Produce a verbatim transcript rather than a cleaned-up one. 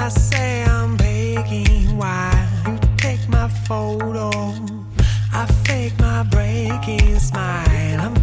I say I'm begging while you take my photo. I fake my breaking smile. I'm